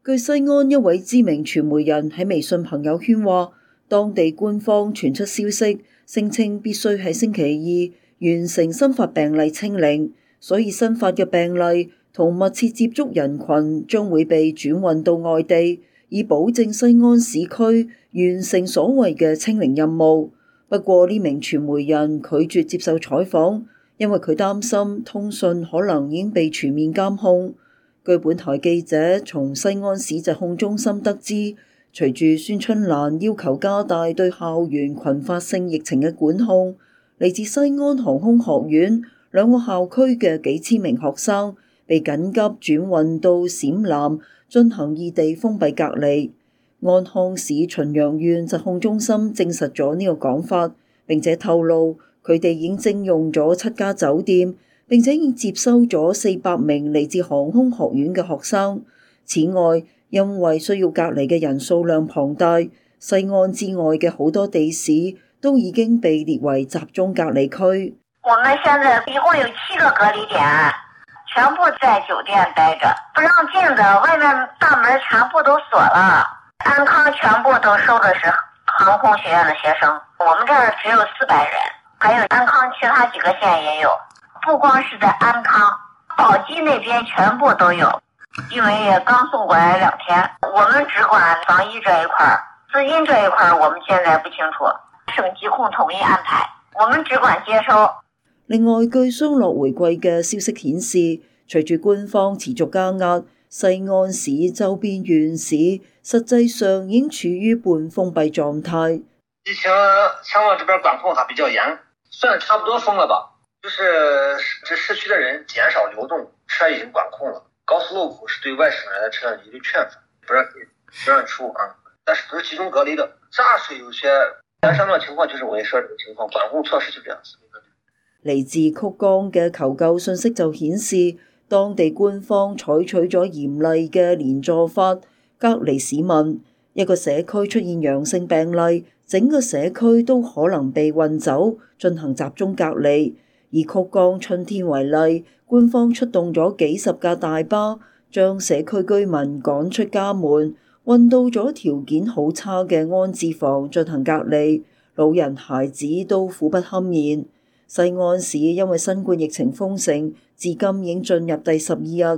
據西安一位知名傳媒人喺微信朋友圈話，當地官方傳出消息，聲稱必須喺星期二完成新發病例清零，所以新發嘅病例同密切接觸人群將會被轉運到外地，以保證西安市區完成所謂嘅清零任務。不過呢名傳媒人拒絕接受採訪，因為佢擔心通訊可能已經被全面監控。據本台記者從西安市疾控中心得知，隨住孫春蘭要求加大對校園群發性疫情嘅管控，嚟自西安航空學院兩個校區嘅幾千名學生被緊急轉運到陝南進行異地封閉隔離。安康市秦陽縣疾控中心證實咗呢個講法，並且透露佢哋已經徵用咗7家酒店，並且已經接收咗400名嚟自航空學院嘅學生。此外，因為需要隔離嘅人數量龐大，西安之外嘅好多地市都已經被列為集中隔離區。 我們現在一共有7個隔離點，全部在酒店待着，不讓進的，外面大門全部都鎖了。安康全部都收的是航空學院的學生，我們這兒只有400人，還有安康其他幾個縣也有，不光是在安康，寶雞那邊全部都有，因為也剛送過來2天，我們只管防疫這一塊，資金這一塊我們現在不清楚，省疾控統一安排，我們只管接收。 另外，據雙樂回歸嘅消息顯示，隨住官方持續加壓，西安市周邊縣市實際上已經處於半封閉狀態。 疫情香港這邊管控還比較嚴，算差不多封了吧，就是這市區的人減少流動，車已經管控了。高速路口是對外省來的車一律勸返，不讓進不讓出啊，但是都是集中隔離的。柞水有些原上的情況就是我說這種情況，管控措施就這樣子。 嚟自曲江嘅求救信息就顯示，當地官方採取咗嚴厲嘅連坐法隔離市民。一個社區出現陽性病例，整個社區都可能被運走進行集中隔離。以曲江春天為例，官方出動咗幾十架大巴，將社區居民趕出家門，運到咗條件好差嘅安置房進行隔離，老人孩子都苦不堪言。西安市因為新冠疫情封城，至今已經進入第12日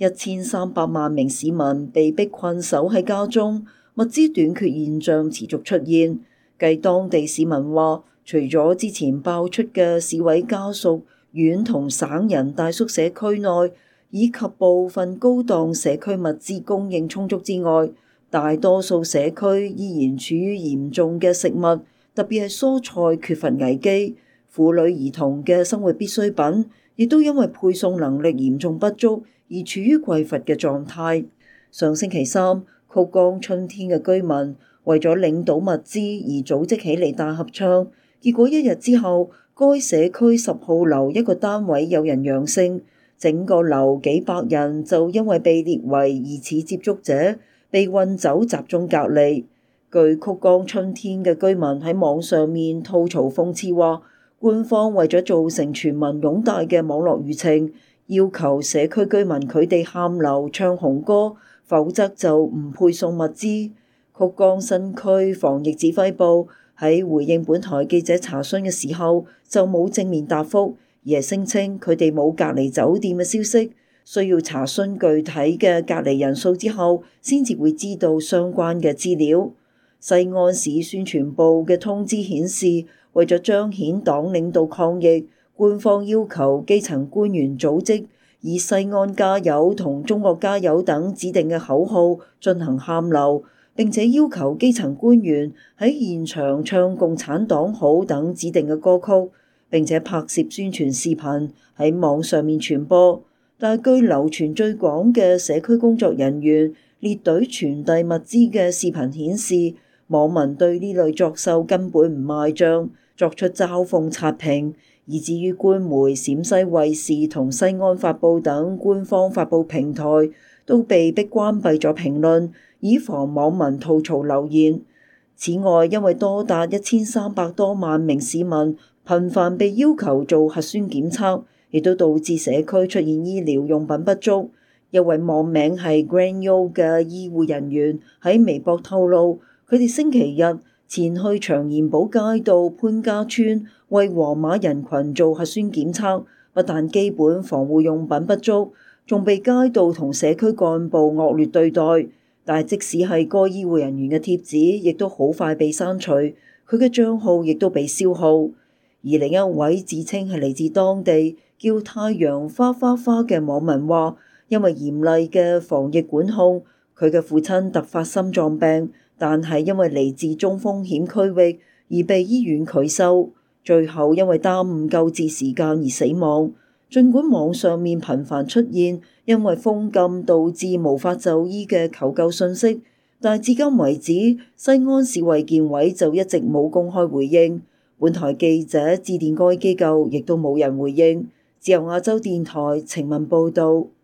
，1300萬名市民被逼困守喺家中，物資短缺現象持續出現。據當地市民話，除咗之前爆出嘅市委家屬縣同省人大宿舍區內，以及部分高檔社區物資供應充足之外，大多數社區依然處於嚴重嘅食物，特別係蔬菜缺乏危機。婦女兒童嘅生活必需品亦都因為配送能力嚴重不足而處於匱乏嘅狀態。上星期三，曲江春天嘅居民為咗領到物資而組織起嚟大合唱，結果1日之後，該社區10號樓一個單位有人陽性，整個樓幾百人就因為被列為疑似接觸者，被運走集中隔離。據曲江春天嘅居民喺網上面吐槽諷刺話，官方為咗造成全民擁戴嘅網絡輿情，要求社區居民佢哋喊流唱紅歌，否則就唔配送物資。曲江新區防疫指揮部喺回應本台記者查詢嘅時候，就冇正面答覆，而係聲稱佢哋冇隔離酒店嘅消息，需要查詢具體嘅隔離人數之後，先至會知道相關嘅資料。西安市宣傳部嘅通知顯示，為咗彰顯黨領導抗疫，官方要求基層官員組織以西安加油同中國加油等指定嘅口號進行喊流，並且要求基層官員喺現場唱共產黨好等指定嘅歌曲，並且拍攝宣傳視頻喺網上面傳播。但係據流傳最廣嘅社區工作人員列隊傳遞物資嘅視頻顯示，網民對呢類作秀根本唔賣賬，作出嘲諷刷屏，以至於官媒陝西衛視同西安發佈等官方發佈平台都被迫關閉咗評論，以防網民吐槽留言。此外，因為多達1300多萬名市民頻繁被要求做核酸檢測，亦都導致社區出現醫療用品不足。 一位網名係 Granyo 嘅醫護人員喺微博透露，佢哋星期日前去長鹽堡街道潘家村為黃碼人群做核酸檢測，不但基本防護用品不足，仲被街道同社區幹部惡劣對待。但係即使係該醫護人員嘅貼紙，亦都好快被刪除，佢嘅帳號亦都被消耗。而另一位自稱係嚟自當地叫太陽花花花嘅網民話，因為嚴厲嘅防疫管控，佢嘅父親突發心臟病，但係因為嚟自中風險區域而被醫院拒收，最後因為耽誤救治時間而死亡。儘管網上面頻繁出現因為封禁導致無法就醫嘅求救信息，但至今為止，西安市衛健委就一直冇公開回應。本台記者致電該機構，亦都冇人回應。自由亞洲電台情文報道。